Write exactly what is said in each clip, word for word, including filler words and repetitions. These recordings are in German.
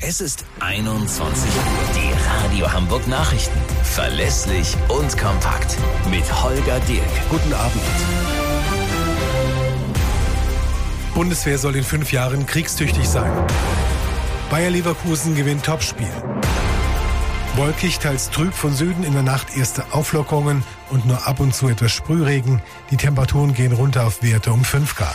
Es ist einundzwanzig Uhr. Die Radio Hamburg Nachrichten. Verlässlich und kompakt. Mit Holger Dirk. Guten Abend. Bundeswehr soll in fünf Jahren kriegstüchtig sein. Bayer Leverkusen gewinnt Topspiel. Wolkig, teils trüb von Süden, in der Nacht erste Auflockerungen und nur ab und zu etwas Sprühregen. Die Temperaturen gehen runter auf Werte um fünf Grad.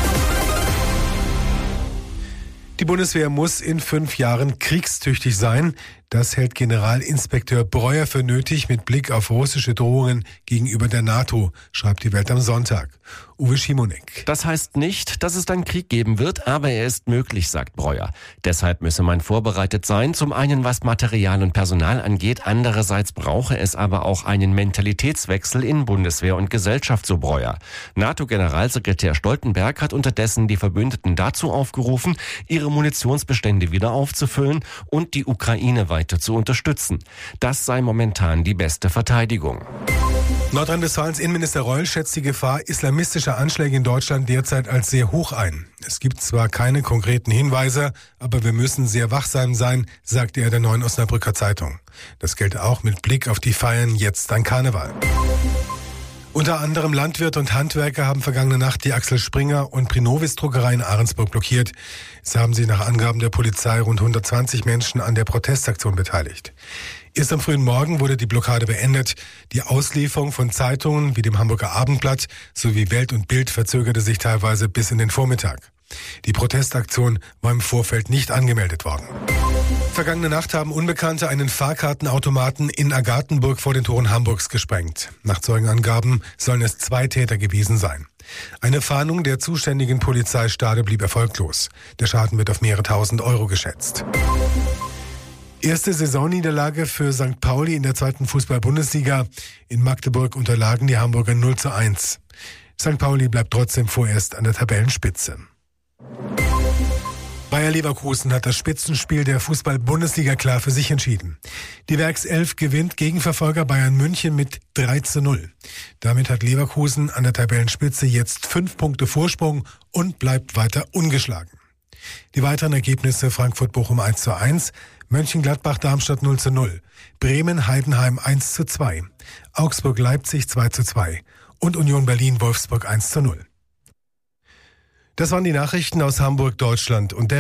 Die Bundeswehr muss in fünf Jahren kriegstüchtig sein. Das hält Generalinspekteur Breuer für nötig mit Blick auf russische Drohungen gegenüber der NATO, schreibt die Welt am Sonntag. Uwe Schimonek. Das heißt nicht, dass es dann Krieg geben wird, aber er ist möglich, sagt Breuer. Deshalb müsse man vorbereitet sein, zum einen was Material und Personal angeht, andererseits brauche es aber auch einen Mentalitätswechsel in Bundeswehr und Gesellschaft, so Breuer. NATO-Generalsekretär Stoltenberg hat unterdessen die Verbündeten dazu aufgerufen, ihre Munitionsbestände wieder aufzufüllen und die Ukraine weiter zu unterstützen. Das sei momentan die beste Verteidigung. Nordrhein-Westfalens Innenminister Reul schätzt die Gefahr islamistischer Anschläge in Deutschland derzeit als sehr hoch ein. Es gibt zwar keine konkreten Hinweise, aber wir müssen sehr wachsam sein, sagte er der Neuen Osnabrücker Zeitung. Das gilt auch mit Blick auf die Feiern jetzt an Karneval. Unter anderem Landwirte und Handwerker haben vergangene Nacht die Axel Springer und Prinovis Druckerei in Ahrensburg blockiert. Es haben sich nach Angaben der Polizei rund hundertzwanzig Menschen an der Protestaktion beteiligt. Erst am frühen Morgen wurde die Blockade beendet. Die Auslieferung von Zeitungen wie dem Hamburger Abendblatt sowie Welt und Bild verzögerte sich teilweise bis in den Vormittag. Die Protestaktion war im Vorfeld nicht angemeldet worden. Vergangene Nacht haben Unbekannte einen Fahrkartenautomaten in Agathenburg vor den Toren Hamburgs gesprengt. Nach Zeugenangaben sollen es zwei Täter gewesen sein. Eine Fahndung der zuständigen Polizeistade blieb erfolglos. Der Schaden wird auf mehrere tausend Euro geschätzt. Erste Saisonniederlage für Sankt Pauli in der zweiten Fußball-Bundesliga. In Magdeburg unterlagen die Hamburger null zu eins. Sankt Pauli bleibt trotzdem vorerst an der Tabellenspitze. Bayer Leverkusen hat das Spitzenspiel der Fußball-Bundesliga klar für sich entschieden. Die Werkself gewinnt gegen Verfolger Bayern München mit drei zu null. Damit hat Leverkusen an der Tabellenspitze jetzt fünf Punkte Vorsprung und bleibt weiter ungeschlagen. Die weiteren Ergebnisse: Frankfurt-Bochum eins zu eins, Mönchengladbach-Darmstadt null zu null, Bremen-Heidenheim eins zu zwei, Augsburg-Leipzig zwei zu zwei und Union Berlin-Wolfsburg eins zu null. Das waren die Nachrichten aus Hamburg, Deutschland und der